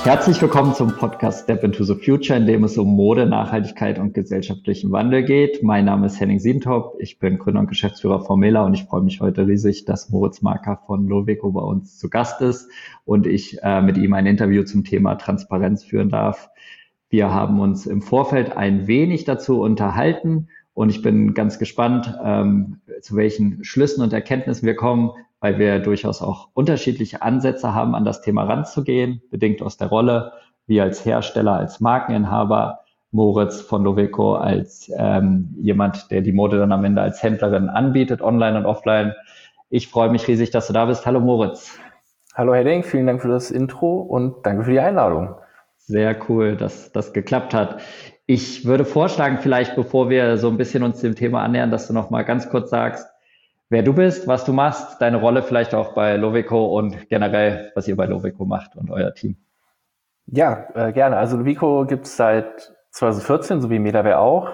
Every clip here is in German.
Herzlich willkommen zum Podcast Step into the Future, in dem es um Mode, Nachhaltigkeit und gesellschaftlichen Wandel geht. Mein Name ist Henning Sientop, ich bin Gründer und Geschäftsführer von Mela und ich freue mich heute riesig, dass Moritz Marker von Loveco bei uns zu Gast ist und ich mit ihm ein Interview zum Thema Transparenz führen darf. Wir haben uns im Vorfeld ein wenig dazu unterhalten und ich bin ganz gespannt, zu welchen Schlüssen und Erkenntnissen wir kommen, weil wir durchaus auch unterschiedliche Ansätze haben, an das Thema ranzugehen, bedingt aus der Rolle, wie als Hersteller, als Markeninhaber, Moritz von Loveco als jemand, der die Mode dann am Ende als Händlerin anbietet, online und offline. Ich freue mich riesig, dass du da bist. Hallo Moritz. Hallo Henning, vielen Dank für das Intro und danke für die Einladung. Sehr cool, dass das geklappt hat. Ich würde vorschlagen, vielleicht bevor wir so ein bisschen uns dem Thema annähern, dass du noch mal ganz kurz sagst, wer du bist, was du machst, deine Rolle vielleicht auch bei Loveco und generell, was ihr bei Loveco macht und euer Team. Ja, gerne. Also Loveco gibt es seit 2014, so wie Mela auch.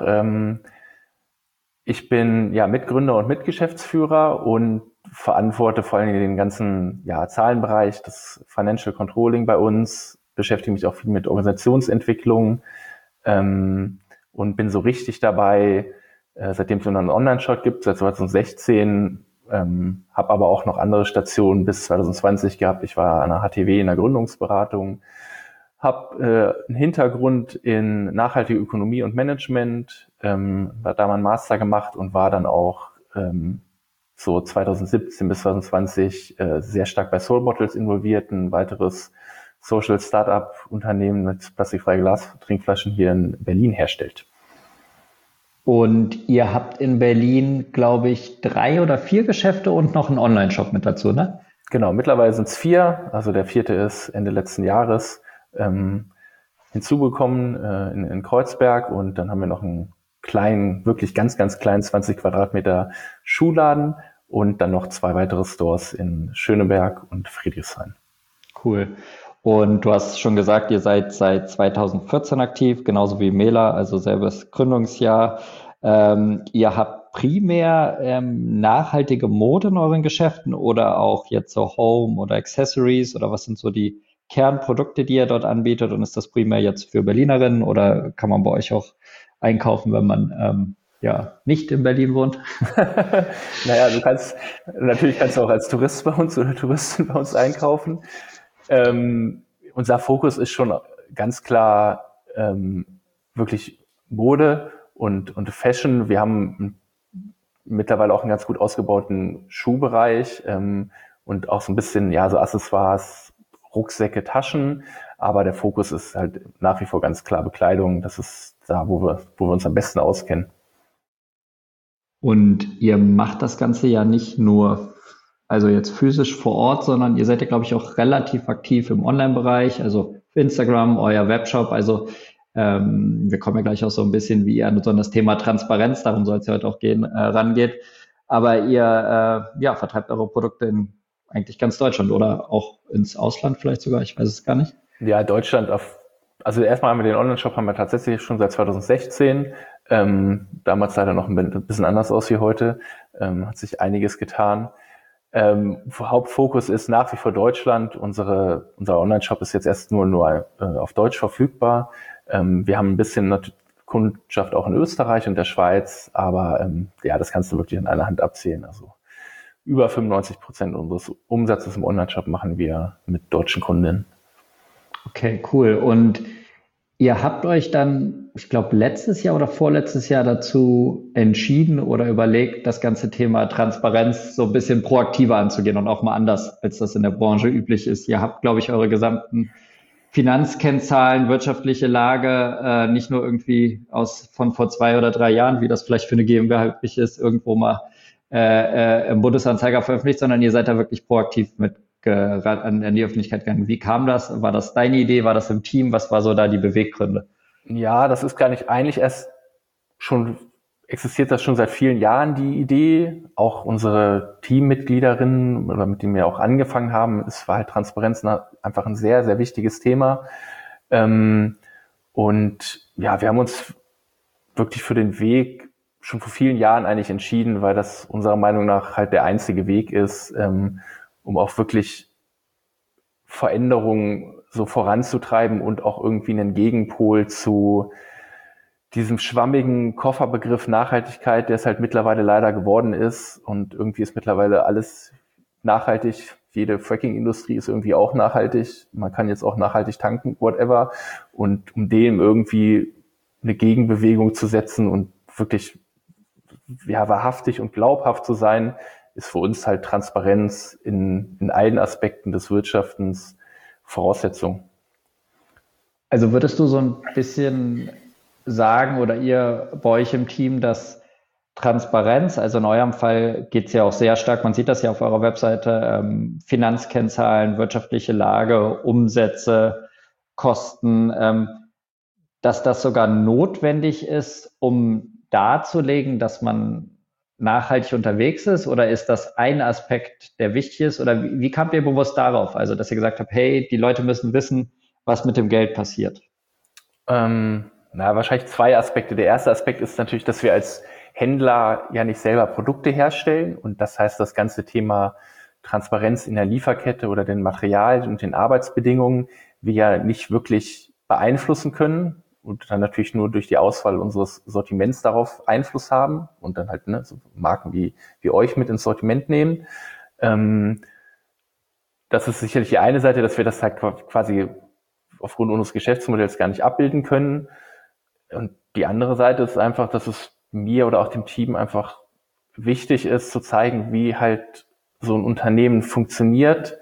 Ich bin Mitgründer und Mitgeschäftsführer und verantworte vor allem den ganzen Zahlenbereich, das Financial Controlling bei uns, beschäftige mich auch viel mit Organisationsentwicklung und bin so richtig dabei, seitdem es einen Online-Shop gibt, seit 2016, habe aber auch noch andere Stationen bis 2020 gehabt. Ich war an der HTW in der Gründungsberatung, habe einen Hintergrund in nachhaltige Ökonomie und Management, habe da meinen Master gemacht und war dann auch so 2017 bis 2020 sehr stark bei Soul Bottles involviert, ein weiteres Social Startup Unternehmen mit plastikfreien Glastrinkflaschen hier in Berlin herstellt. Und ihr habt in Berlin, glaube ich, 3 oder 4 Geschäfte und noch einen Online-Shop mit dazu, ne? Genau, mittlerweile sind es 4. Also der 4. ist Ende letzten Jahres hinzugekommen in Kreuzberg. Und dann haben wir noch einen kleinen, wirklich ganz, ganz kleinen 20 Quadratmeter Schuhladen und dann noch 2 weitere Stores in Schöneberg und Friedrichshain. Cool. Und du hast schon gesagt, ihr seid seit 2014 aktiv, genauso wie Mela, also selbes Gründungsjahr. Ihr habt primär nachhaltige Mode in euren Geschäften oder auch jetzt so Home oder Accessories oder was sind so die Kernprodukte, die ihr dort anbietet? Und ist das primär jetzt für Berlinerinnen oder kann man bei euch auch einkaufen, wenn man nicht in Berlin wohnt? Naja, natürlich kannst du auch als Tourist bei uns oder Touristin bei uns einkaufen. Unser Fokus ist schon ganz klar wirklich Mode und Fashion. Wir haben mittlerweile auch einen ganz gut ausgebauten Schuhbereich und auch so ein bisschen so Accessoires, Rucksäcke, Taschen. Aber der Fokus ist halt nach wie vor ganz klar Bekleidung. Das ist da, wo wir uns am besten auskennen. Und ihr macht das Ganze ja nicht nur also jetzt physisch vor Ort, sondern ihr seid ja, glaube ich, auch relativ aktiv im Online-Bereich, also Instagram, euer Webshop. Also wir kommen ja gleich auch so ein bisschen, wie ihr an das Thema Transparenz, darum soll es ja heute auch gehen, rangeht. Aber ihr vertreibt eure Produkte in eigentlich ganz Deutschland oder auch ins Ausland vielleicht sogar, ich weiß es gar nicht. Ja, Deutschland also erstmal haben wir den Online-Shop haben wir tatsächlich schon seit 2016. Damals sah er noch ein bisschen anders aus wie heute. Hat sich einiges getan. Hauptfokus ist nach wie vor Deutschland. Unser Online-Shop ist jetzt erst nur auf Deutsch verfügbar. Wir haben ein bisschen Kundschaft auch in Österreich und der Schweiz, aber das kannst du wirklich in einer Hand abzählen. Also über 95% unseres Umsatzes im Online-Shop machen wir mit deutschen Kundinnen. Okay, cool. Und ihr habt euch dann, ich glaube, letztes Jahr oder vorletztes Jahr dazu entschieden oder überlegt, das ganze Thema Transparenz so ein bisschen proaktiver anzugehen und auch mal anders, als das in der Branche üblich ist. Ihr habt, glaube ich, eure gesamten Finanzkennzahlen, wirtschaftliche Lage, nicht nur irgendwie von vor 2 oder 3 Jahren, wie das vielleicht für eine GmbH üblich ist, irgendwo mal im Bundesanzeiger veröffentlicht, sondern ihr seid da wirklich proaktiv mit an die Öffentlichkeit gegangen. Wie kam das? War das deine Idee? War das im Team? Was war so da die Beweggründe? Ja, das ist gar nicht eigentlich existiert das schon seit vielen Jahren, die Idee. Auch unsere Teammitgliederinnen, oder mit denen wir auch angefangen haben, war halt Transparenz einfach ein sehr, sehr wichtiges Thema. Und wir haben uns wirklich für den Weg schon vor vielen Jahren eigentlich entschieden, weil das unserer Meinung nach halt der einzige Weg ist, um auch wirklich Veränderungen so voranzutreiben und auch irgendwie einen Gegenpol zu diesem schwammigen Kofferbegriff Nachhaltigkeit, der es halt mittlerweile leider geworden ist. Und irgendwie ist mittlerweile alles nachhaltig. Jede Fracking-Industrie ist irgendwie auch nachhaltig. Man kann jetzt auch nachhaltig tanken, whatever. Und um dem irgendwie eine Gegenbewegung zu setzen und wirklich wahrhaftig und glaubhaft zu sein, ist für uns halt Transparenz in allen Aspekten des Wirtschaftens Voraussetzung. Also würdest du so ein bisschen sagen oder ihr bei euch im Team, dass Transparenz, also in eurem Fall geht es ja auch sehr stark, man sieht das ja auf eurer Webseite, Finanzkennzahlen, wirtschaftliche Lage, Umsätze, Kosten, dass das sogar notwendig ist, um darzulegen, dass man nachhaltig unterwegs ist? Oder ist das ein Aspekt, der wichtig ist? Oder wie kamt ihr bewusst darauf? Also, dass ihr gesagt habt, hey, die Leute müssen wissen, was mit dem Geld passiert. Wahrscheinlich zwei Aspekte. Der erste Aspekt ist natürlich, dass wir als Händler ja nicht selber Produkte herstellen. Und das heißt, das ganze Thema Transparenz in der Lieferkette oder den Materialien und den Arbeitsbedingungen wir ja nicht wirklich beeinflussen können und dann natürlich nur durch die Auswahl unseres Sortiments darauf Einfluss haben und dann halt so Marken wie euch mit ins Sortiment nehmen. Das ist sicherlich die eine Seite, dass wir das halt quasi aufgrund unseres Geschäftsmodells gar nicht abbilden können. Und die andere Seite ist einfach, dass es mir oder auch dem Team einfach wichtig ist, zu zeigen, wie halt so ein Unternehmen funktioniert,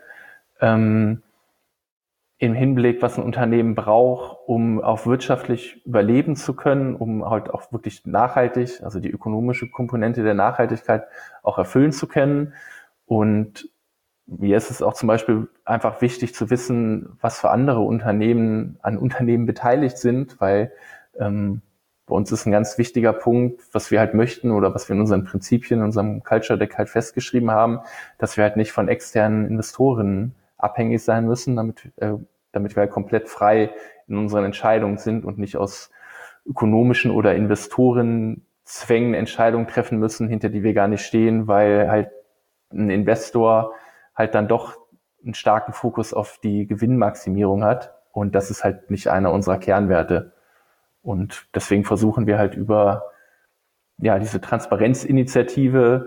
im Hinblick, was ein Unternehmen braucht, um auch wirtschaftlich überleben zu können, um halt auch wirklich nachhaltig, also die ökonomische Komponente der Nachhaltigkeit auch erfüllen zu können. Und mir ist es auch zum Beispiel einfach wichtig zu wissen, was für andere Unternehmen an Unternehmen beteiligt sind, weil bei uns ist ein ganz wichtiger Punkt, was wir halt möchten oder was wir in unseren Prinzipien, in unserem Culture Deck halt festgeschrieben haben, dass wir halt nicht von externen Investoren abhängig sein müssen, damit wir halt komplett frei in unseren Entscheidungen sind und nicht aus ökonomischen oder Investorenzwängen Entscheidungen treffen müssen, hinter die wir gar nicht stehen, weil halt ein Investor halt dann doch einen starken Fokus auf die Gewinnmaximierung hat. Und das ist halt nicht einer unserer Kernwerte. Und deswegen versuchen wir halt über diese Transparenzinitiative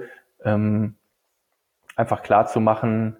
einfach klar zu machen,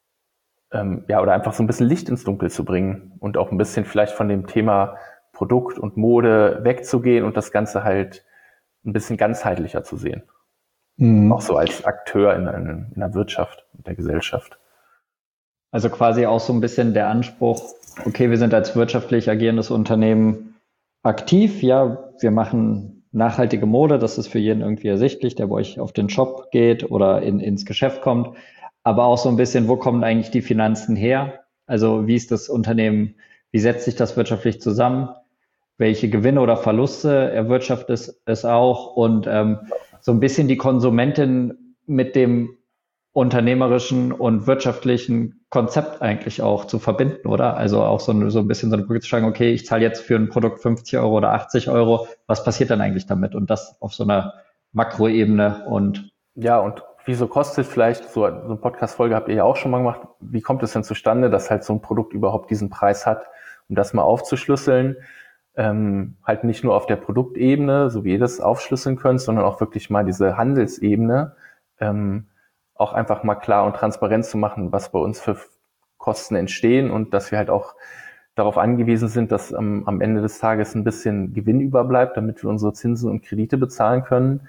oder einfach so ein bisschen Licht ins Dunkel zu bringen und auch ein bisschen vielleicht von dem Thema Produkt und Mode wegzugehen und das Ganze halt ein bisschen ganzheitlicher zu sehen. Auch so als Akteur in der Wirtschaft und der Gesellschaft. Also quasi auch so ein bisschen der Anspruch, okay, wir sind als wirtschaftlich agierendes Unternehmen aktiv, ja, wir machen nachhaltige Mode, das ist für jeden irgendwie ersichtlich, der bei euch auf den Shop geht oder ins Geschäft kommt, aber auch so ein bisschen, wo kommen eigentlich die Finanzen her? Also wie ist das Unternehmen, wie setzt sich das wirtschaftlich zusammen? Welche Gewinne oder Verluste erwirtschaftet es auch? Und so ein bisschen die Konsumentin mit dem unternehmerischen und wirtschaftlichen Konzept eigentlich auch zu verbinden, oder? Also auch so ein bisschen so eine Brücke zu sagen, okay, ich zahle jetzt für ein Produkt 50 Euro oder 80 Euro, was passiert dann eigentlich damit? Und das auf so einer Makroebene und wieso kostet vielleicht, so eine Podcast-Folge habt ihr ja auch schon mal gemacht, wie kommt es denn zustande, dass halt so ein Produkt überhaupt diesen Preis hat, um das mal aufzuschlüsseln, halt nicht nur auf der Produktebene, so wie ihr das aufschlüsseln könnt, sondern auch wirklich mal diese Handelsebene, auch einfach mal klar und transparent zu machen, was bei uns für Kosten entstehen und dass wir halt auch darauf angewiesen sind, dass am Ende des Tages ein bisschen Gewinn überbleibt, damit wir unsere Zinsen und Kredite bezahlen können.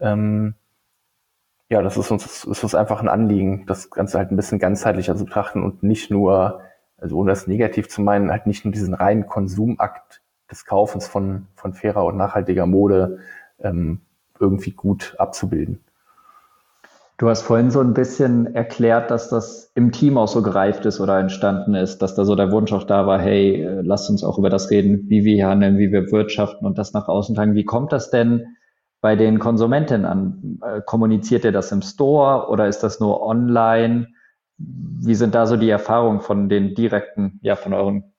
Das ist uns einfach ein Anliegen, das Ganze halt ein bisschen ganzheitlicher zu betrachten und nicht nur, also ohne das negativ zu meinen, halt nicht nur diesen reinen Konsumakt des Kaufens von fairer und nachhaltiger Mode irgendwie gut abzubilden. Du hast vorhin so ein bisschen erklärt, dass das im Team auch so gereift ist oder entstanden ist, dass da so der Wunsch auch da war, hey, lasst uns auch über das reden, wie wir hier handeln, wie wir wirtschaften und das nach außen tragen. Wie kommt das denn bei den Konsumentinnen an? Kommuniziert ihr das im Store oder ist das nur online? Wie sind da so die Erfahrungen von den direkten, von euren,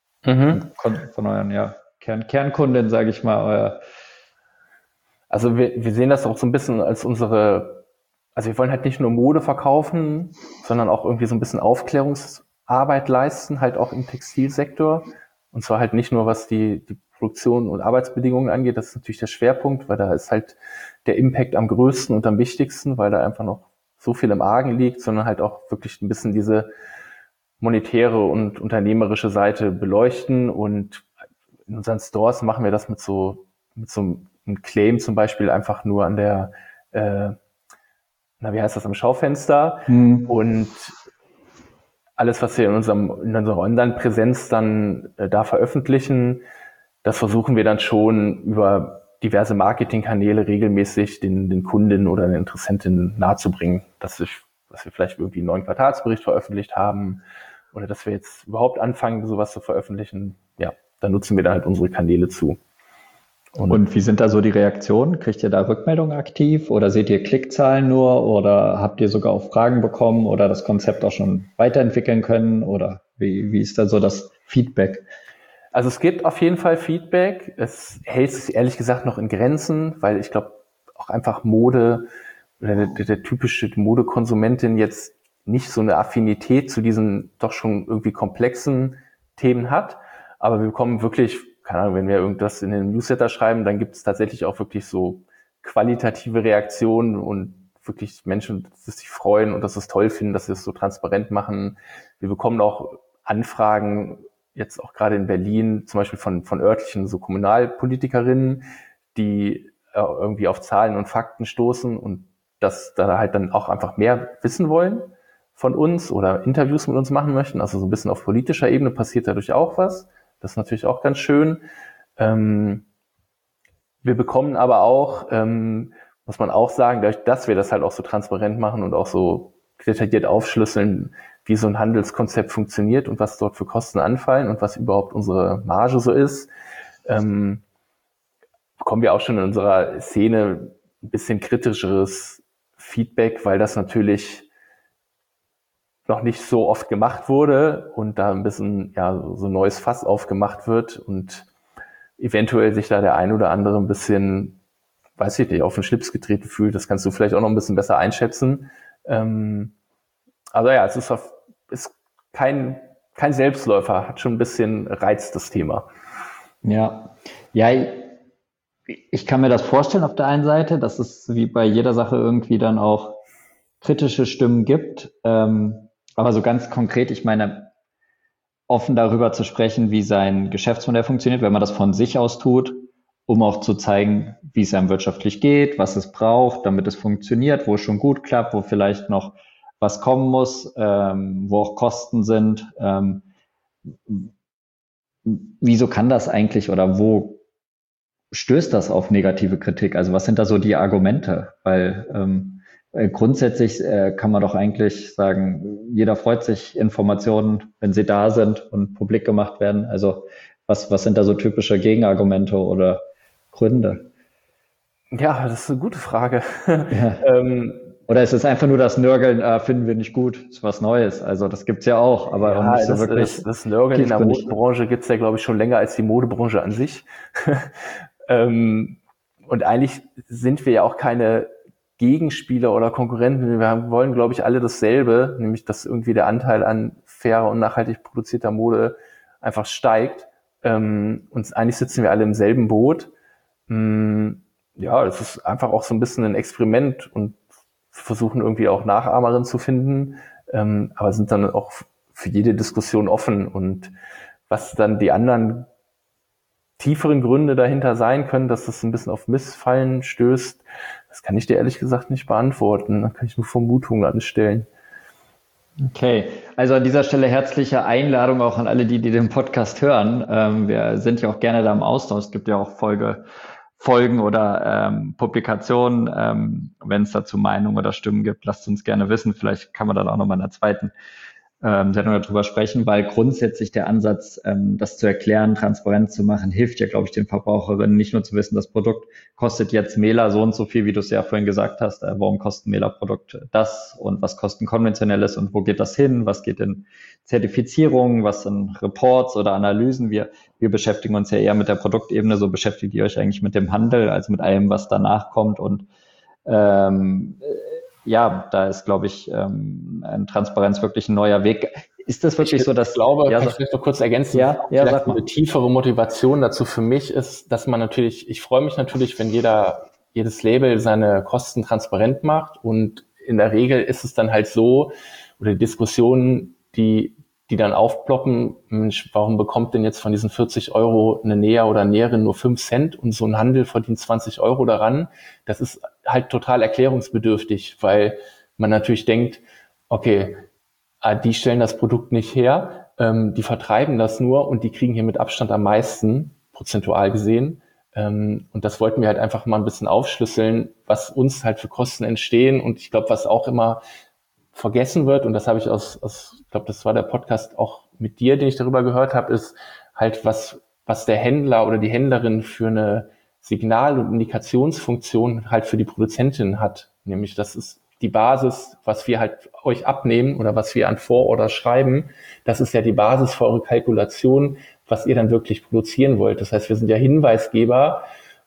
Kernkunden, sage ich mal? Also wir sehen das auch so ein bisschen als wir wollen halt nicht nur Mode verkaufen, sondern auch irgendwie so ein bisschen Aufklärungsarbeit Arbeit leisten, halt auch im Textilsektor. Und zwar halt nicht nur, was die Produktion und Arbeitsbedingungen angeht, das ist natürlich der Schwerpunkt, weil da ist halt der Impact am größten und am wichtigsten, weil da einfach noch so viel im Argen liegt, sondern halt auch wirklich ein bisschen diese monetäre und unternehmerische Seite beleuchten. Und in unseren Stores machen wir das mit so einem Claim zum Beispiel einfach nur an der, wie heißt das, am Schaufenster. Und alles, was wir in unserer Online-Präsenz dann da veröffentlichen, das versuchen wir dann schon über diverse Marketingkanäle regelmäßig den Kundinnen oder den Interessentinnen nahezubringen, dass wir vielleicht irgendwie einen neuen Quartalsbericht veröffentlicht haben oder dass wir jetzt überhaupt anfangen, sowas zu veröffentlichen. Ja, da nutzen wir dann halt unsere Kanäle zu. Und wie sind da so die Reaktionen? Kriegt ihr da Rückmeldungen aktiv oder seht ihr Klickzahlen nur oder habt ihr sogar auch Fragen bekommen oder das Konzept auch schon weiterentwickeln können oder wie ist da so das Feedback? Also es gibt auf jeden Fall Feedback. Es hält sich ehrlich gesagt noch in Grenzen, weil ich glaube auch einfach Mode oder der typische Modekonsumentin jetzt nicht so eine Affinität zu diesen doch schon irgendwie komplexen Themen hat. Aber wir bekommen wirklich, keine Ahnung, wenn wir irgendwas in den Newsletter schreiben, dann gibt es tatsächlich auch wirklich so qualitative Reaktionen und wirklich Menschen, die sich freuen und dass sie es toll finden, dass sie es so transparent machen. Wir bekommen auch Anfragen, jetzt auch gerade in Berlin, zum Beispiel von örtlichen so Kommunalpolitikerinnen, die irgendwie auf Zahlen und Fakten stoßen und dass da halt dann auch einfach mehr wissen wollen von uns oder Interviews mit uns machen möchten. Also so ein bisschen auf politischer Ebene passiert dadurch auch was. Das ist natürlich auch ganz schön. Wir bekommen aber auch, muss man auch sagen, dadurch, dass wir das halt auch so transparent machen und auch so detailliert aufschlüsseln, wie so ein Handelskonzept funktioniert und was dort für Kosten anfallen und was überhaupt unsere Marge so ist, bekommen wir auch schon in unserer Szene ein bisschen kritischeres Feedback, weil das natürlich noch nicht so oft gemacht wurde und da ein bisschen so ein neues Fass aufgemacht wird und eventuell sich da der ein oder andere ein bisschen, weiß ich nicht, auf den Schlips getreten fühlt. Das kannst du vielleicht auch noch ein bisschen besser einschätzen. Also ja, es ist kein Selbstläufer, hat schon ein bisschen Reiz, das Thema. Ja, ich kann mir das vorstellen auf der einen Seite, dass es wie bei jeder Sache irgendwie dann auch kritische Stimmen gibt. Aber so ganz konkret, ich meine, offen darüber zu sprechen, wie sein Geschäftsmodell funktioniert, wenn man das von sich aus tut, um auch zu zeigen, wie es einem wirtschaftlich geht, was es braucht, damit es funktioniert, wo es schon gut klappt, wo vielleicht noch was kommen muss, wo auch Kosten sind. Wieso kann das eigentlich oder wo stößt das auf negative Kritik? Also was sind da so die Argumente? Weil grundsätzlich kann man doch eigentlich sagen, jeder freut sich Informationen, wenn sie da sind und publik gemacht werden. Also was sind da so typische Gegenargumente oder Gründe? Ja, das ist eine gute Frage. Ja. Oder ist es einfach nur das Nörgeln, finden wir nicht gut, ist was Neues. Also das gibt's ja auch, aber nicht so wirklich. Das Nörgeln in der Modebranche gibt's ja, glaube ich, schon länger als die Modebranche an sich. Und eigentlich sind wir ja auch keine Gegenspieler oder Konkurrenten. Wir wollen, glaube ich, alle dasselbe, nämlich dass irgendwie der Anteil an fairer und nachhaltig produzierter Mode einfach steigt. Und eigentlich sitzen wir alle im selben Boot. Ja, das ist einfach auch so ein bisschen ein Experiment und versuchen irgendwie auch Nachahmerinnen zu finden, aber sind dann auch für jede Diskussion offen. Und was dann die anderen tieferen Gründe dahinter sein können, dass das ein bisschen auf Missfallen stößt, das kann ich dir ehrlich gesagt nicht beantworten. Da kann ich nur Vermutungen anstellen. Okay, also an dieser Stelle herzliche Einladung auch an alle, die den Podcast hören. Wir sind ja auch gerne da im Austausch. Es gibt ja auch Folgen oder Publikationen. Wenn es dazu Meinungen oder Stimmen gibt, lasst uns gerne wissen. Vielleicht kann man dann auch nochmal in der zweiten Sendung darüber sprechen, weil grundsätzlich der Ansatz, das zu erklären, transparent zu machen, hilft ja, glaube ich, den Verbraucherinnen nicht nur zu wissen, das Produkt kostet jetzt Mela so und so viel, wie du es ja vorhin gesagt hast, warum kostet ein Mela-Produkt das und was kostet ein konventionelles und wo geht das hin, was geht in Zertifizierungen, was sind Reports oder Analysen. Wir beschäftigen uns ja eher mit der Produktebene, so beschäftigt ihr euch eigentlich mit dem Handel, also mit allem, was danach kommt und ja, da ist, glaube ich, Transparenz wirklich ein neuer Weg. ist das wirklich so, dass... Ich glaube, ja, kann ich vielleicht noch kurz ergänzen, sag mal. eine tiefere Motivation dazu für mich ist, dass man natürlich, ich freue mich natürlich, wenn jedes Label seine Kosten transparent macht, und in der Regel ist es dann halt so, oder die Diskussionen, die dann aufploppen, Mensch, warum bekommt denn jetzt von diesen 40 Euro eine Näher oder Näherin nur 5 Cent und so ein Handel verdient 20 Euro daran? Das ist halt total erklärungsbedürftig, weil man natürlich denkt, okay, die stellen das Produkt nicht her, die vertreiben das nur und die kriegen hier mit Abstand am meisten, prozentual gesehen. Und das wollten wir halt einfach mal ein bisschen aufschlüsseln, was uns halt für Kosten entstehen. Und ich glaube, was auch immer vergessen wird, und das habe ich ich glaube, das war der Podcast auch mit dir, den ich darüber gehört habe, ist halt, was der Händler oder die Händlerin für eine Signal- und Indikationsfunktion halt für die Produzentin hat. Nämlich, das ist die Basis, was wir halt euch abnehmen oder was wir an Vororder schreiben. Das ist ja die Basis für eure Kalkulation, was ihr dann wirklich produzieren wollt. Das heißt, wir sind ja Hinweisgeber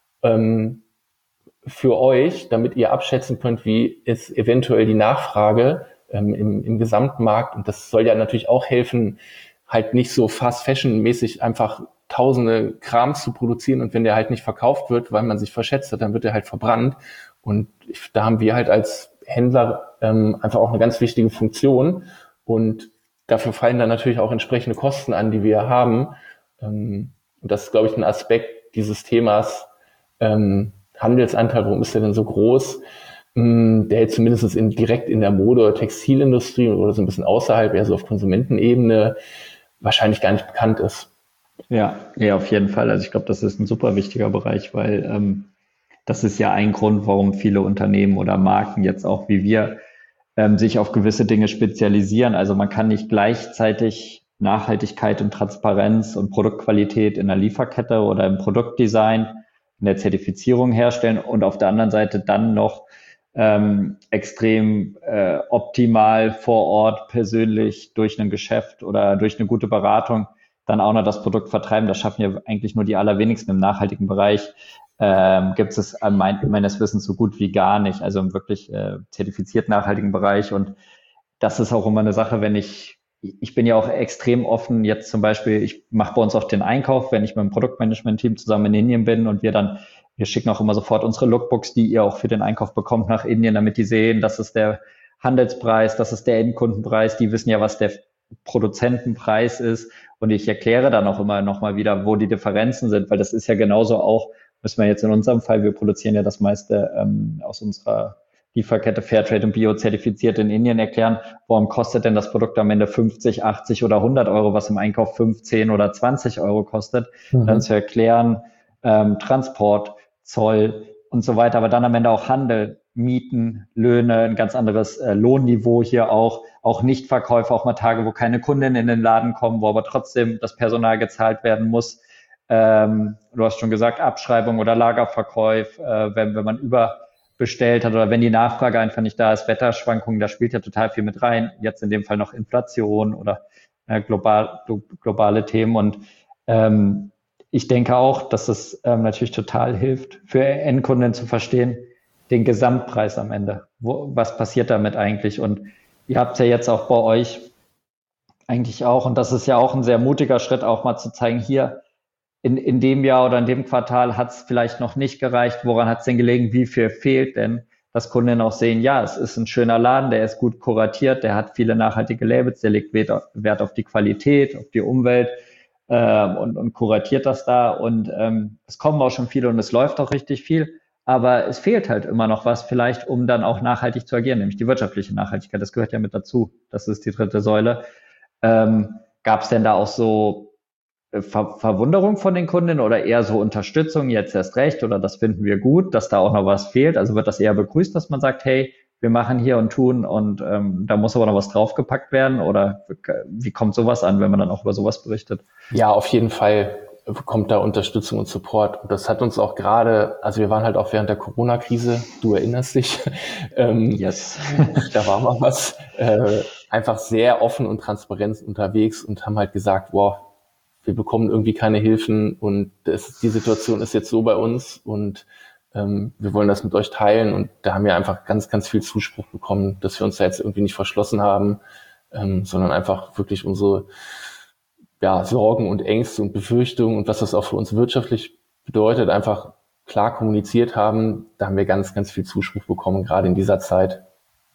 für euch, damit ihr abschätzen könnt, wie ist eventuell die Nachfrage im Gesamtmarkt. Und das soll ja natürlich auch helfen, halt nicht so Fast-Fashion-mäßig einfach tausende Krams zu produzieren, und wenn der halt nicht verkauft wird, weil man sich verschätzt hat, dann wird er halt verbrannt. Und da haben wir halt als Händler einfach auch eine ganz wichtige Funktion, und dafür fallen dann natürlich auch entsprechende Kosten an, die wir haben. Und das ist, glaube ich, ein Aspekt dieses Themas Handelsanteil, warum ist der denn so groß, der jetzt zumindest direkt in der Mode- oder Textilindustrie oder so ein bisschen außerhalb, eher so auf Konsumentenebene, wahrscheinlich gar nicht bekannt ist. Ja, auf jeden Fall. Also ich glaube, das ist ein super wichtiger Bereich, weil das ist ja ein Grund, warum viele Unternehmen oder Marken jetzt auch wie wir sich auf gewisse Dinge spezialisieren. Also man kann nicht gleichzeitig Nachhaltigkeit und Transparenz und Produktqualität in der Lieferkette oder im Produktdesign, in der Zertifizierung herstellen und auf der anderen Seite dann noch extrem optimal vor Ort persönlich durch ein Geschäft oder durch eine gute Beratung dann auch noch das Produkt vertreiben. Das schaffen ja eigentlich nur die allerwenigsten im nachhaltigen Bereich. Gibt es meines Wissens so gut wie gar nicht, also im wirklich zertifiziert nachhaltigen Bereich. Und das ist auch immer eine Sache, wenn ich bin ja auch extrem offen, jetzt zum Beispiel, ich mache bei uns auch den Einkauf, wenn ich mit dem Produktmanagement-Team zusammen in Indien bin, und wir schicken auch immer sofort unsere Lookbooks, die ihr auch für den Einkauf bekommt, nach Indien, damit die sehen, das ist der Handelspreis, das ist der Endkundenpreis, die wissen ja, was der Produzentenpreis ist, und ich erkläre dann auch immer nochmal wieder, wo die Differenzen sind, weil das ist ja genauso auch, müssen wir jetzt in unserem Fall, wir produzieren ja das meiste aus unserer Lieferkette Fairtrade und Bio zertifiziert in Indien, erklären, warum kostet denn das Produkt am Ende 50, 80 oder 100 Euro, was im Einkauf 15 oder 20 Euro kostet. Dann zu erklären, Transport, Zoll und so weiter, aber dann am Ende auch Handel, Mieten, Löhne, ein ganz anderes Lohnniveau hier auch Nichtverkäufe, auch mal Tage, wo keine Kunden in den Laden kommen, wo aber trotzdem das Personal gezahlt werden muss. Du hast schon gesagt, Abschreibung oder Lagerverkauf, wenn man überbestellt hat oder wenn die Nachfrage einfach nicht da ist, Wetterschwankungen, da spielt ja total viel mit rein. Jetzt in dem Fall noch Inflation oder globale Themen. Und ich denke auch, dass es natürlich total hilft, für Endkunden zu verstehen, den Gesamtpreis am Ende. Was passiert damit eigentlich? Und ihr habt ja jetzt auch bei euch eigentlich auch, und das ist ja auch ein sehr mutiger Schritt, auch mal zu zeigen, hier in dem Jahr oder in dem Quartal hat es vielleicht noch nicht gereicht. Woran hat es denn gelegen? Wie viel fehlt denn? Dass Kunden auch sehen, ja, es ist ein schöner Laden, der ist gut kuratiert, der hat viele nachhaltige Labels, der legt Wert auf die Qualität, auf die Umwelt und kuratiert das da. Und es kommen auch schon viele und es läuft auch richtig viel. Aber es fehlt halt immer noch was vielleicht, um dann auch nachhaltig zu agieren, nämlich die wirtschaftliche Nachhaltigkeit. Das gehört ja mit dazu. Das ist die dritte Säule. Gab es denn da auch so Verwunderung von den Kunden oder eher so Unterstützung, jetzt erst recht, oder das finden wir gut, dass da auch noch was fehlt? Also wird das eher begrüßt, dass man sagt, hey, wir machen hier und tun und da muss aber noch was draufgepackt werden? Oder wie kommt sowas an, wenn man dann auch über sowas berichtet? Ja, auf jeden Fall kommt da Unterstützung und Support. Und das hat uns auch gerade, also wir waren halt auch während der Corona-Krise, du erinnerst dich, Yes. da war mal was, einfach sehr offen und transparent unterwegs und haben halt gesagt, wow, wir bekommen irgendwie keine Hilfen und die Situation ist jetzt so bei uns und wir wollen das mit euch teilen. Und da haben wir einfach ganz, ganz viel Zuspruch bekommen, dass wir uns da jetzt irgendwie nicht verschlossen haben. sondern einfach wirklich unsere Sorgen und Ängste und Befürchtungen und was das auch für uns wirtschaftlich bedeutet, einfach klar kommuniziert haben. Da haben wir ganz, ganz viel Zuspruch bekommen, gerade in dieser Zeit.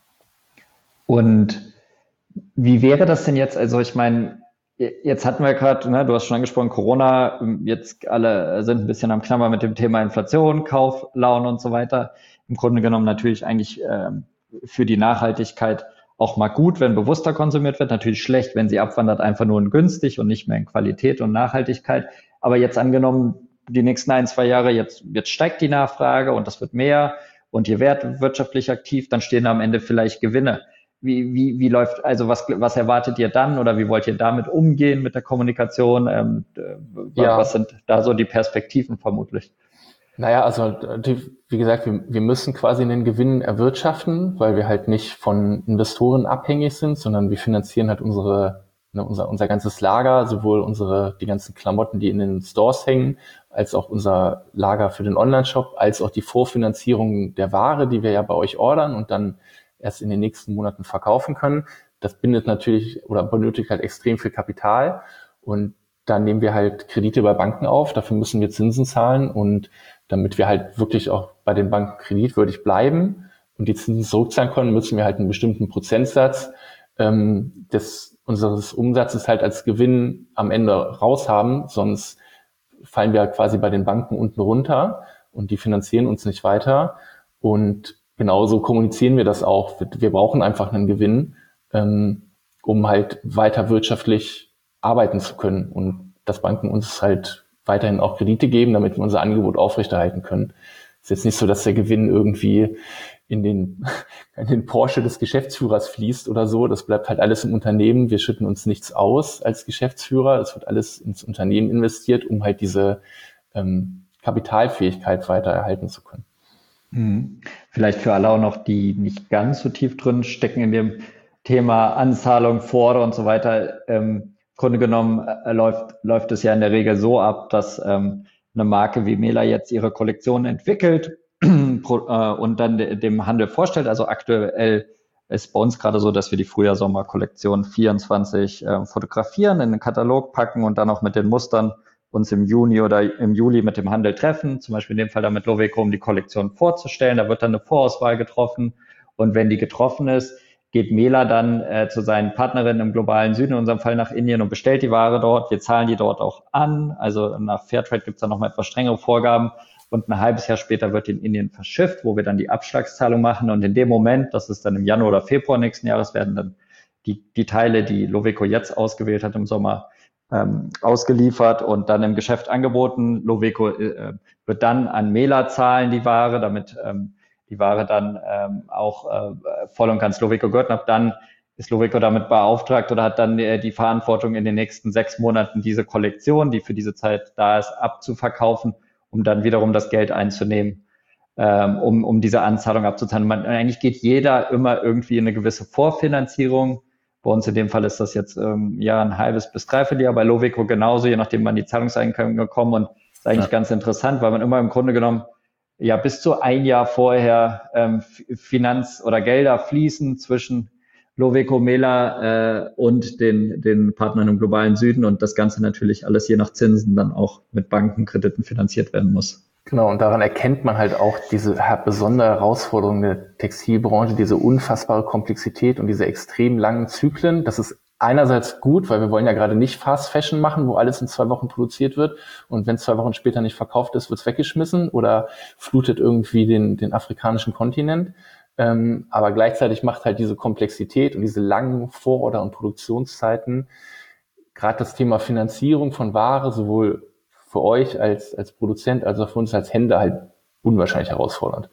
Und wie wäre das denn jetzt? Also ich meine, jetzt hatten wir gerade, ne, du hast schon angesprochen, Corona, jetzt alle sind ein bisschen am Knabbern mit dem Thema Inflation, Kauflaune und so weiter. Im Grunde genommen natürlich eigentlich für die Nachhaltigkeit auch mal gut, wenn bewusster konsumiert wird. Natürlich schlecht, wenn sie abwandert, einfach nur in günstig und nicht mehr in Qualität und Nachhaltigkeit. Aber jetzt angenommen, die nächsten 1, 2 Jahre, jetzt steigt die Nachfrage und das wird mehr und ihr werdet wirtschaftlich aktiv, dann stehen am Ende vielleicht Gewinne. Wie läuft, also was erwartet ihr dann oder wie wollt ihr damit umgehen mit der Kommunikation? Was sind da so die Perspektiven vermutlich? Naja, also wie gesagt, wir müssen quasi einen Gewinn erwirtschaften, weil wir halt nicht von Investoren abhängig sind, sondern wir finanzieren halt unser ganzes Lager, sowohl die ganzen Klamotten, die in den Stores hängen, als auch unser Lager für den Online-Shop, als auch die Vorfinanzierung der Ware, die wir ja bei euch ordern und dann erst in den nächsten Monaten verkaufen können. Das bindet natürlich oder benötigt halt extrem viel Kapital und dann nehmen wir halt Kredite bei Banken auf, dafür müssen wir Zinsen zahlen und damit wir halt wirklich auch bei den Banken kreditwürdig bleiben und die Zinsen zurückzahlen können, müssen wir halt einen bestimmten Prozentsatz unseres Umsatzes halt als Gewinn am Ende raus haben, sonst fallen wir halt quasi bei den Banken unten runter und die finanzieren uns nicht weiter und genauso kommunizieren wir das auch. Wir brauchen einfach einen Gewinn, um halt weiter wirtschaftlich arbeiten zu können und dass Banken uns halt weiterhin auch Kredite geben, damit wir unser Angebot aufrechterhalten können. Ist jetzt nicht so, dass der Gewinn irgendwie in den Porsche des Geschäftsführers fließt oder so. Das bleibt halt alles im Unternehmen. Wir schütten uns nichts aus als Geschäftsführer. Es wird alles ins Unternehmen investiert, um halt diese Kapitalfähigkeit weiter erhalten zu können. Vielleicht für alle auch noch, die nicht ganz so tief drin stecken in dem Thema Anzahlung, Vorder und so weiter. Im Grunde genommen läuft es ja in der Regel so ab, dass eine Marke wie Mela jetzt ihre Kollektion entwickelt und dann dem Handel vorstellt. Also aktuell ist bei uns gerade so, dass wir die Frühjahr-Sommer-Kollektion 24 fotografieren, in den Katalog packen und dann auch mit den Mustern uns im Juni oder im Juli mit dem Handel treffen, zum Beispiel in dem Fall dann mit Loveco, um die Kollektion vorzustellen. Da wird dann eine Vorauswahl getroffen und wenn die getroffen ist, geht Mela dann zu seinen Partnerinnen im globalen Süden, in unserem Fall nach Indien und bestellt die Ware dort. Wir zahlen die dort auch an. Also nach Fairtrade gibt es dann nochmal etwas strengere Vorgaben und ein halbes Jahr später wird die in Indien verschifft, wo wir dann die Abschlagszahlung machen und in dem Moment, das ist dann im Januar oder Februar nächsten Jahres, werden dann die Teile, die Loveco jetzt ausgewählt hat im Sommer, ausgeliefert und dann im Geschäft angeboten. Loveco wird dann an Mela zahlen die Ware, damit die Ware dann auch voll und ganz Loveco gehört. Und ab dann ist Loveco damit beauftragt oder hat dann die Verantwortung in den nächsten 6 Monaten diese Kollektion, die für diese Zeit da ist, abzuverkaufen, um dann wiederum das Geld einzunehmen, um diese Anzahlung abzuzahlen. Eigentlich geht jeder immer irgendwie in eine gewisse Vorfinanzierung. Bei uns in dem Fall ist das jetzt ein halbes bis dreiviertel Jahr, bei Loveco genauso, je nachdem wann die Zahlungseinkommen kommen. Und das ist eigentlich ganz interessant, weil man immer im Grunde genommen bis zu ein Jahr vorher Finanz- oder Gelder fließen zwischen Loveco, Mela und den Partnern im globalen Süden und das Ganze natürlich alles je nach Zinsen dann auch mit Bankenkrediten finanziert werden muss. Genau, und daran erkennt man halt auch diese besondere Herausforderung der Textilbranche, diese unfassbare Komplexität und diese extrem langen Zyklen. Das ist einerseits gut, weil wir wollen ja gerade nicht Fast Fashion machen, wo alles in 2 Wochen produziert wird und wenn 2 Wochen später nicht verkauft ist, wird es weggeschmissen oder flutet irgendwie den afrikanischen Kontinent. Aber gleichzeitig macht halt diese Komplexität und diese langen Vororder- und Produktionszeiten gerade das Thema Finanzierung von Ware sowohl für euch als Produzent als auch für uns als Händler halt unwahrscheinlich herausfordernd.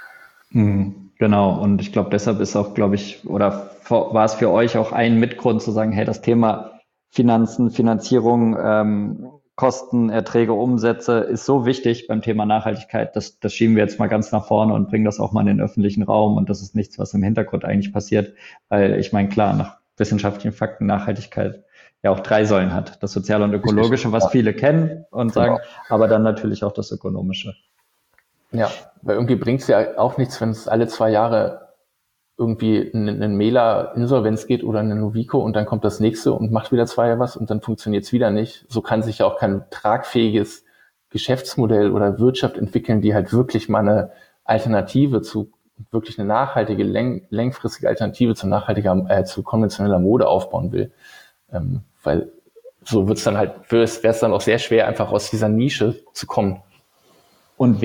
Genau, und ich glaube, deshalb ist auch, war es für euch auch ein Mitgrund zu sagen, hey, das Thema Finanzen, Finanzierung, Kosten, Erträge, Umsätze ist so wichtig beim Thema Nachhaltigkeit, das schieben wir jetzt mal ganz nach vorne und bringen das auch mal in den öffentlichen Raum und das ist nichts, was im Hintergrund eigentlich passiert, weil ich meine, klar, nach wissenschaftlichen Fakten Nachhaltigkeit ja auch 3 Säulen hat. Das Soziale und Ökologische, was viele kennen und sagen, aber dann natürlich auch das Ökonomische. Ja, weil irgendwie bringt es ja auch nichts, wenn es alle 2 Jahre irgendwie ein Mailer Insolvenz geht oder eine Novico und dann kommt das nächste und macht wieder 2 Jahre was und dann funktioniert es wieder nicht. So kann sich ja auch kein tragfähiges Geschäftsmodell oder Wirtschaft entwickeln, die halt wirklich mal eine Alternative wirklich eine nachhaltige, längfristige Alternative zu konventioneller Mode aufbauen will. Weil so wäre es dann auch sehr schwer, einfach aus dieser Nische zu kommen. Und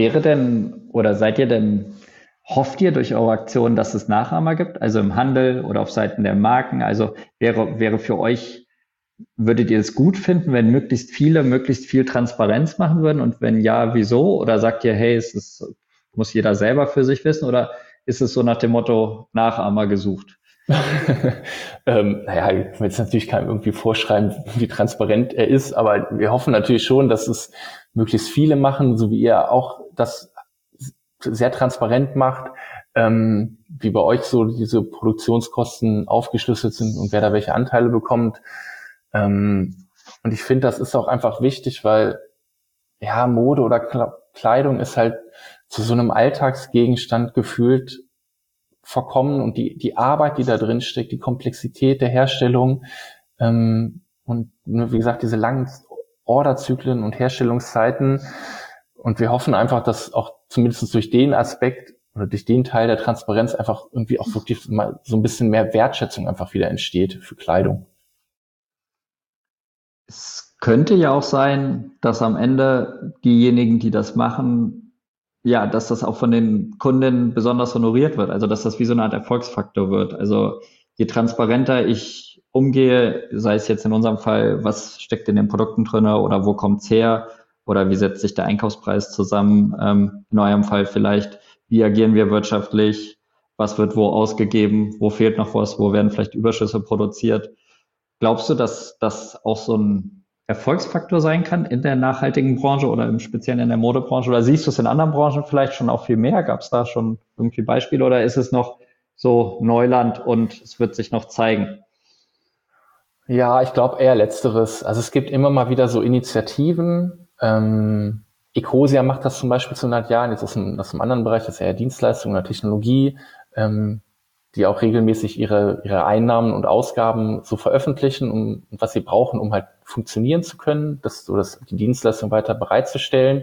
hofft ihr durch eure Aktion, dass es Nachahmer gibt, also im Handel oder auf Seiten der Marken? Also wäre für euch, würdet ihr es gut finden, wenn möglichst viel Transparenz machen würden? Und wenn ja, wieso? Oder sagt ihr, hey, muss jeder selber für sich wissen? Oder ist es so nach dem Motto Nachahmer gesucht? Naja, ich will jetzt natürlich keinem irgendwie vorschreiben, wie transparent er ist, aber wir hoffen natürlich schon, dass es möglichst viele machen, so wie ihr auch das sehr transparent macht, wie bei euch so diese Produktionskosten aufgeschlüsselt sind und wer da welche Anteile bekommt. Und ich finde, das ist auch einfach wichtig, weil ja, Mode oder Kleidung ist halt zu so einem Alltagsgegenstand gefühlt verkommen und die Arbeit, die da drin steckt, die Komplexität der Herstellung und wie gesagt, diese langen Orderzyklen und Herstellungszeiten. Und wir hoffen einfach, dass auch zumindest durch den Aspekt oder durch den Teil der Transparenz einfach irgendwie auch wirklich mal so ein bisschen mehr Wertschätzung einfach wieder entsteht für Kleidung. Es könnte ja auch sein, dass am Ende diejenigen, die das machen, ja, dass das auch von den Kunden besonders honoriert wird. Also, dass das wie so eine Art Erfolgsfaktor wird. Also, je transparenter ich umgehe, sei es jetzt in unserem Fall, was steckt in den Produkten drinne oder wo kommt's her oder wie setzt sich der Einkaufspreis zusammen? In eurem Fall vielleicht, wie agieren wir wirtschaftlich? Was wird wo ausgegeben? Wo fehlt noch was? Wo werden vielleicht Überschüsse produziert? Glaubst du, dass das auch so ein Erfolgsfaktor sein kann in der nachhaltigen Branche oder im Speziellen in der Modebranche? Oder siehst du es in anderen Branchen vielleicht schon auch viel mehr? Gab es da schon irgendwie Beispiele oder ist es noch so Neuland und es wird sich noch zeigen? Ja, ich glaube eher Letzteres. Also es gibt immer mal wieder so Initiativen. Ecosia macht das zum Beispiel zu 100 Jahren, jetzt aus einem anderen Bereich, das ist eher Dienstleistung oder Technologie, die auch regelmäßig ihre Einnahmen und Ausgaben so veröffentlichen und was sie brauchen, um halt funktionieren zu können, die Dienstleistung weiter bereitzustellen.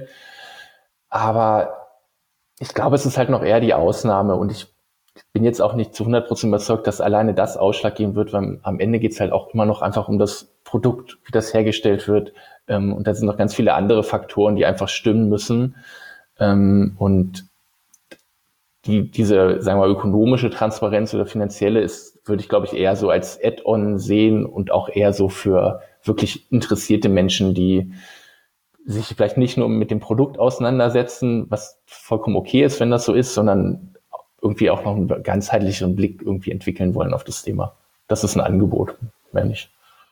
Aber ich glaube, es ist halt noch eher die Ausnahme und ich bin jetzt auch nicht zu 100% überzeugt, dass alleine das ausschlaggebend wird, weil am Ende geht es halt auch immer noch einfach um das Produkt, wie das hergestellt wird. Und da sind noch ganz viele andere Faktoren, die einfach stimmen müssen. Und diese, sagen wir mal, ökonomische Transparenz oder finanzielle würde ich, glaube ich, eher so als Add-on sehen und auch eher so für wirklich interessierte Menschen, die sich vielleicht nicht nur mit dem Produkt auseinandersetzen, was vollkommen okay ist, wenn das so ist, sondern irgendwie auch noch einen ganzheitlichen Blick irgendwie entwickeln wollen auf das Thema. Das ist ein Angebot, mehr nicht.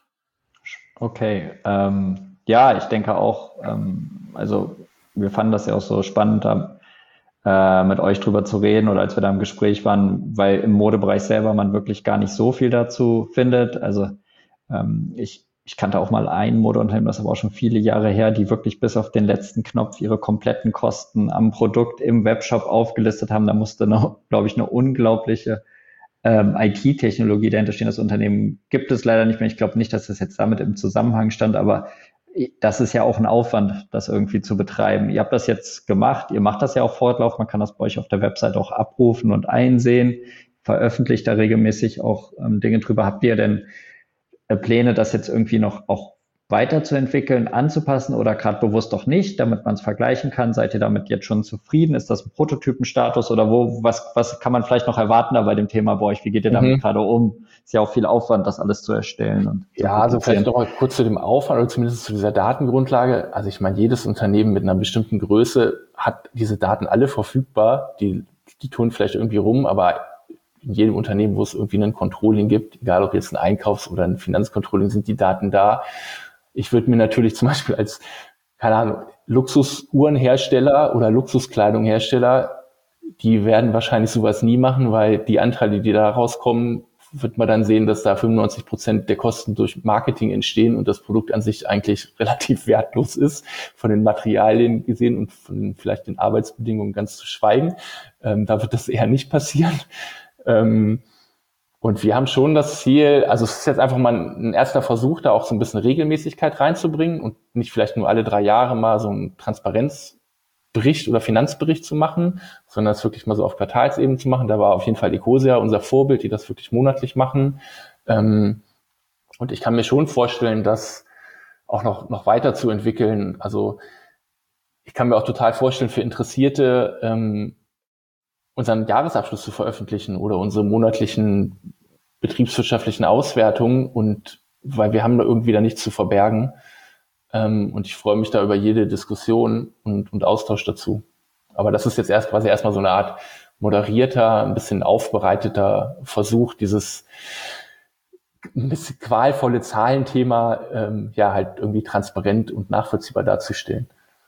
Okay, ja, ich denke auch, also wir fanden das ja auch so spannend, mit euch drüber zu reden oder als wir da im Gespräch waren, weil im Modebereich selber man wirklich gar nicht so viel dazu findet. Also ich kannte auch mal ein Modeunternehmen, das ist aber auch schon viele Jahre her, die wirklich bis auf den letzten Knopf ihre kompletten Kosten am Produkt im Webshop aufgelistet haben. Da musste noch, glaube ich, eine unglaubliche IT-Technologie dahinter stehen. Das Unternehmen gibt es leider nicht mehr. Ich glaube nicht, dass das jetzt damit im Zusammenhang stand, aber das ist ja auch ein Aufwand, das irgendwie zu betreiben. Ihr habt das jetzt gemacht, ihr macht das ja auch fortlaufend, man kann das bei euch auf der Website auch abrufen und einsehen, veröffentlicht da regelmäßig auch Dinge drüber. Habt ihr denn Pläne, das jetzt irgendwie noch auch weiterzuentwickeln, anzupassen oder gerade bewusst doch nicht, damit man es vergleichen kann? Seid ihr damit jetzt schon zufrieden? Ist das ein Prototypenstatus oder was kann man vielleicht noch erwarten da bei dem Thema bei euch? Wie geht ihr damit gerade um? Ist ja auch viel Aufwand, das alles zu erstellen. Und ja, also vielleicht noch mal kurz zu dem Aufwand oder zumindest zu dieser Datengrundlage. Also ich meine, jedes Unternehmen mit einer bestimmten Größe hat diese Daten alle verfügbar. Die tun vielleicht irgendwie rum, aber in jedem Unternehmen, wo es irgendwie ein Controlling gibt, egal ob jetzt ein Einkaufs- oder ein Finanzcontrolling, sind die Daten da. Ich würde mir natürlich zum Beispiel als, keine Ahnung, Luxusuhrenhersteller oder Luxuskleidunghersteller, die werden wahrscheinlich sowas nie machen, weil die Anteile, die da rauskommen, wird man dann sehen, dass da 95% der Kosten durch Marketing entstehen und das Produkt an sich eigentlich relativ wertlos ist, von den Materialien gesehen und von vielleicht den Arbeitsbedingungen ganz zu schweigen. Da wird das eher nicht passieren. Und wir haben schon das Ziel, also es ist jetzt einfach mal ein erster Versuch, da auch so ein bisschen Regelmäßigkeit reinzubringen und nicht vielleicht nur alle 3 Jahre mal so einen Transparenzbericht oder Finanzbericht zu machen, sondern es wirklich mal so auf Quartalsebene zu machen. Da war auf jeden Fall Ecosia unser Vorbild, die das wirklich monatlich machen. Und ich kann mir schon vorstellen, das auch noch weiter zu entwickeln. Also ich kann mir auch total vorstellen, für Interessierte unseren Jahresabschluss zu veröffentlichen oder unsere monatlichen betriebswirtschaftlichen Auswertungen, und weil wir haben da irgendwie da nichts zu verbergen. Und ich freue mich da über jede Diskussion und Austausch dazu. Aber das ist jetzt erstmal so eine Art moderierter, ein bisschen aufbereiteter Versuch, dieses ein bisschen qualvolle Zahlenthema halt irgendwie transparent und nachvollziehbar darzustellen.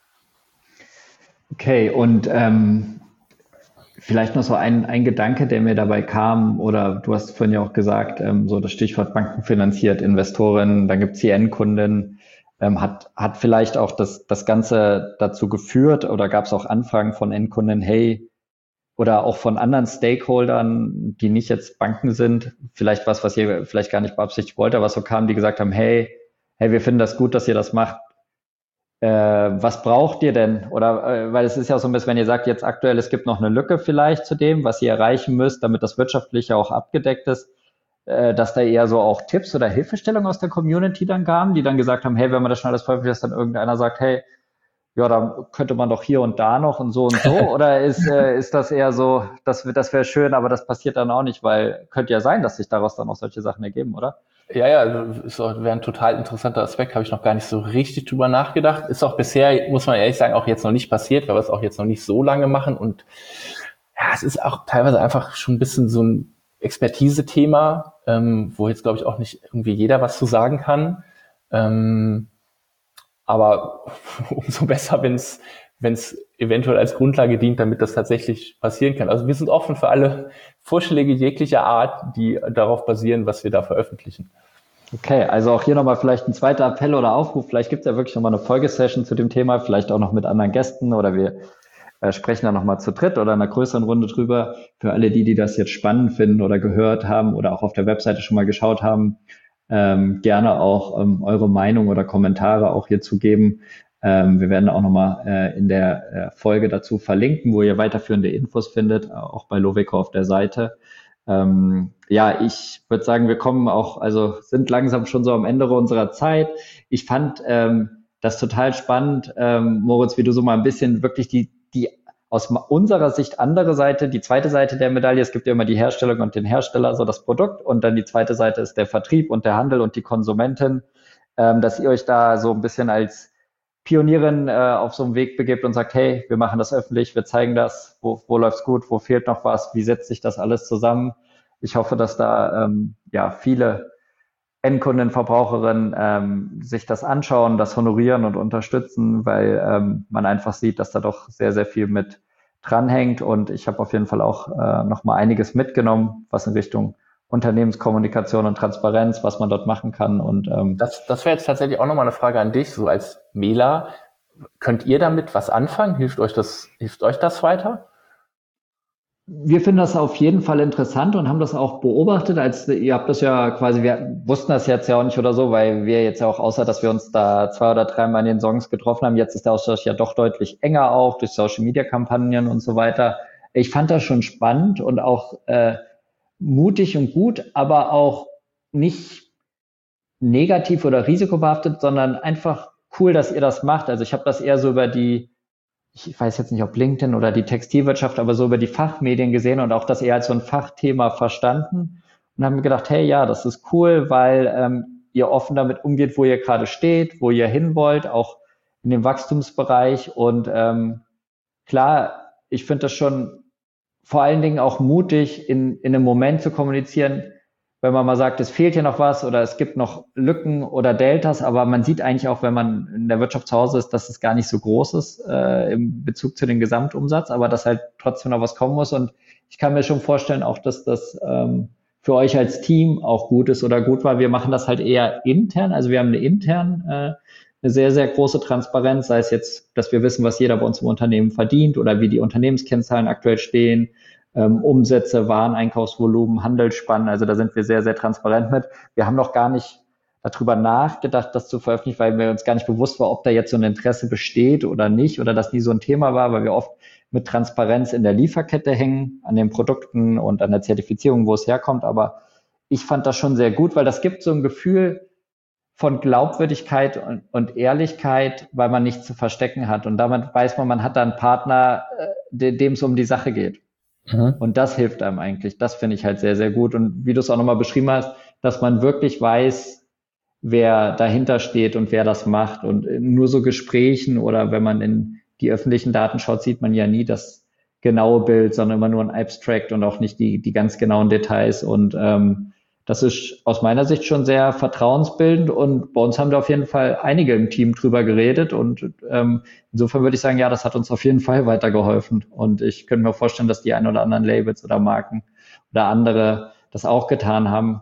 Okay, und vielleicht noch so ein Gedanke, der mir dabei kam, oder du hast vorhin ja auch gesagt, so das Stichwort Banken finanziert, Investoren, dann gibt's die Endkunden, hat vielleicht auch das Ganze dazu geführt, oder gab es auch Anfragen von Endkunden, hey, oder auch von anderen Stakeholdern, die nicht jetzt Banken sind, vielleicht was ihr vielleicht gar nicht beabsichtigt wollt, aber so kamen, die gesagt haben, hey, wir finden das gut, dass ihr das macht. Was braucht ihr denn? Oder weil es ist ja so ein bisschen, wenn ihr sagt, jetzt aktuell, es gibt noch eine Lücke vielleicht zu dem, was ihr erreichen müsst, damit das Wirtschaftliche auch abgedeckt ist, dass da eher so auch Tipps oder Hilfestellungen aus der Community dann kamen, die dann gesagt haben, hey, wenn man das schon alles veröffentlicht, dass dann irgendeiner sagt, hey, ja, da könnte man doch hier und da noch und so und so. Oder ist das eher so, das wäre schön, aber das passiert dann auch nicht, weil könnte ja sein, dass sich daraus dann auch solche Sachen ergeben, oder? Ja, wäre ein total interessanter Aspekt, habe ich noch gar nicht so richtig drüber nachgedacht. Ist auch bisher, muss man ehrlich sagen, auch jetzt noch nicht passiert, weil wir es auch jetzt noch nicht so lange machen. Und ja, es ist auch teilweise einfach schon ein bisschen so ein Expertise-Thema, wo jetzt, glaube ich, auch nicht irgendwie jeder was zu sagen kann. Aber umso besser, wenn es eventuell als Grundlage dient, damit das tatsächlich passieren kann. Also wir sind offen für alle Vorschläge jeglicher Art, die darauf basieren, was wir da veröffentlichen. Okay, also auch hier nochmal vielleicht ein zweiter Appell oder Aufruf. Vielleicht gibt es ja wirklich nochmal eine Folgesession zu dem Thema, vielleicht auch noch mit anderen Gästen, oder wir sprechen da nochmal zu dritt oder in einer größeren Runde drüber. Für alle die das jetzt spannend finden oder gehört haben oder auch auf der Webseite schon mal geschaut haben, gerne auch eure Meinung oder Kommentare auch hierzu geben. Wir werden auch nochmal in der Folge dazu verlinken, wo ihr weiterführende Infos findet, auch bei Loveco auf der Seite. Ja, ich würde sagen, wir kommen auch, also sind langsam schon so am Ende unserer Zeit. Ich fand das total spannend, Moritz, wie du so mal ein bisschen wirklich die aus unserer Sicht andere Seite, die zweite Seite der Medaille, es gibt ja immer die Herstellung und den Hersteller, so das Produkt, und dann die zweite Seite ist der Vertrieb und der Handel und die Konsumentin, dass ihr euch da so ein bisschen als Pionierin auf so einem Weg begebt und sagt, hey, wir machen das öffentlich, wir zeigen das, wo läuft's gut, wo fehlt noch was, wie setzt sich das alles zusammen. Ich hoffe, dass da viele Endkunden, Verbraucherinnen sich das anschauen, das honorieren und unterstützen, weil man einfach sieht, dass da doch sehr, sehr viel mit dranhängt. Und ich habe auf jeden Fall auch noch mal einiges mitgenommen, was in Richtung Unternehmenskommunikation und Transparenz, was man dort machen kann. Und das wäre jetzt tatsächlich auch nochmal eine Frage an dich, so als Mela. Könnt ihr damit was anfangen? Hilft euch das weiter? Wir finden das auf jeden Fall interessant und haben das auch beobachtet, ihr habt das ja quasi, wir wussten das jetzt ja auch nicht oder so, weil wir jetzt ja auch, außer dass wir uns da 2 oder 3 Mal in den Songs getroffen haben, jetzt ist der Austausch ja doch deutlich enger auch durch Social-Media-Kampagnen und so weiter. Ich fand das schon spannend und auch mutig und gut, aber auch nicht negativ oder risikobehaftet, sondern einfach cool, dass ihr das macht. Also ich habe das eher so über ich weiß jetzt nicht, ob LinkedIn oder die Textilwirtschaft, aber so über die Fachmedien gesehen und auch das eher als so ein Fachthema verstanden und haben mir gedacht, hey, ja, das ist cool, weil ihr offen damit umgeht, wo ihr gerade steht, wo ihr hin wollt, auch in dem Wachstumsbereich. Und klar, ich finde das schon vor allen Dingen auch mutig, in einem Moment zu kommunizieren, wenn man mal sagt, es fehlt hier noch was oder es gibt noch Lücken oder Deltas, aber man sieht eigentlich auch, wenn man in der Wirtschaft zu Hause ist, dass es gar nicht so groß ist im Bezug zu dem Gesamtumsatz, aber dass halt trotzdem noch was kommen muss. Und ich kann mir schon vorstellen, auch dass das für euch als Team auch gut ist oder gut war. Wir machen das halt eher intern, also wir haben eine sehr, sehr große Transparenz, sei es jetzt, dass wir wissen, was jeder bei uns im Unternehmen verdient oder wie die Unternehmenskennzahlen aktuell stehen, Umsätze, Wareneinkaufsvolumen, Handelsspannen. Also da sind wir sehr, sehr transparent mit. Wir haben noch gar nicht darüber nachgedacht, das zu veröffentlichen, weil mir uns gar nicht bewusst war, ob da jetzt so ein Interesse besteht oder nicht oder das nie so ein Thema war, weil wir oft mit Transparenz in der Lieferkette hängen, an den Produkten und an der Zertifizierung, wo es herkommt. Aber ich fand das schon sehr gut, weil das gibt so ein Gefühl von Glaubwürdigkeit und Ehrlichkeit, weil man nichts zu verstecken hat. Und damit weiß man, man hat da einen Partner, dem es um die Sache geht. Und das hilft einem eigentlich. Das finde ich halt sehr, sehr gut. Und wie du es auch nochmal beschrieben hast, dass man wirklich weiß, wer dahinter steht und wer das macht. Und nur so Gesprächen oder wenn man in die öffentlichen Daten schaut, sieht man ja nie das genaue Bild, sondern immer nur ein Abstract und auch nicht die ganz genauen Details. Und das ist aus meiner Sicht schon sehr vertrauensbildend. Und bei uns haben da auf jeden Fall einige im Team drüber geredet. Und insofern würde ich sagen, ja, das hat uns auf jeden Fall weitergeholfen. Und ich könnte mir vorstellen, dass die ein oder anderen Labels oder Marken oder andere das auch getan haben.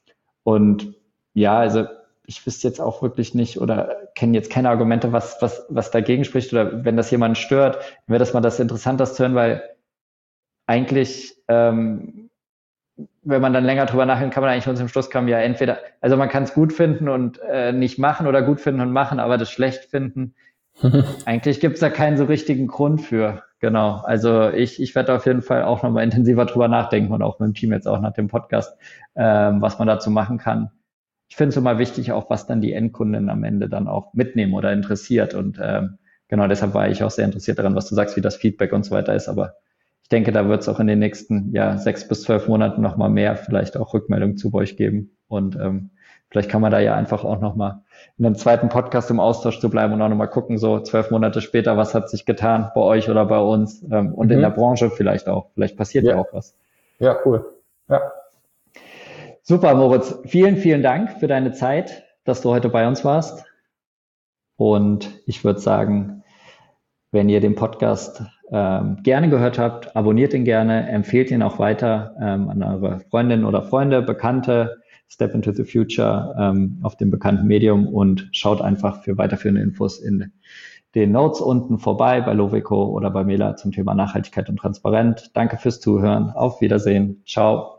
Und ja, also ich wüsste jetzt auch wirklich nicht oder kenne jetzt keine Argumente, was dagegen spricht oder wenn das jemanden stört, wäre das mal das Interessante, das zu hören, weil eigentlich, wenn man dann länger drüber nachdenkt, kann man eigentlich nur zum Schluss kommen, ja entweder, also man kann es gut finden und nicht machen oder gut finden und machen, aber das schlecht finden, eigentlich gibt es da keinen so richtigen Grund für. Genau, also ich werde auf jeden Fall auch nochmal intensiver drüber nachdenken und auch mit dem Team jetzt auch nach dem Podcast, was man dazu machen kann. Ich finde es immer wichtig, auch was dann die Endkunden am Ende dann auch mitnehmen oder interessiert. Und genau deshalb war ich auch sehr interessiert daran, was du sagst, wie das Feedback und so weiter ist. Aber ich denke, da wird es auch in den nächsten 6 bis 12 Monaten nochmal mehr vielleicht auch Rückmeldungen zu euch geben. Und vielleicht kann man da ja einfach auch nochmal in einem zweiten Podcast im Austausch zu bleiben und auch nochmal gucken, so 12 Monate später, was hat sich getan bei euch oder bei uns und in der Branche vielleicht auch. Vielleicht passiert ja auch was. Ja, cool. Ja. Super, Moritz. Vielen, vielen Dank für deine Zeit, dass du heute bei uns warst. Und ich würde sagen, wenn ihr den Podcast gerne gehört habt, abonniert ihn gerne, empfehlt ihn auch weiter an eure Freundinnen oder Freunde, Bekannte, Step into the Future auf dem bekannten Medium und schaut einfach für weiterführende Infos in den Notes unten vorbei bei Loveco oder bei Mela zum Thema Nachhaltigkeit und Transparenz. Danke fürs Zuhören. Auf Wiedersehen. Ciao.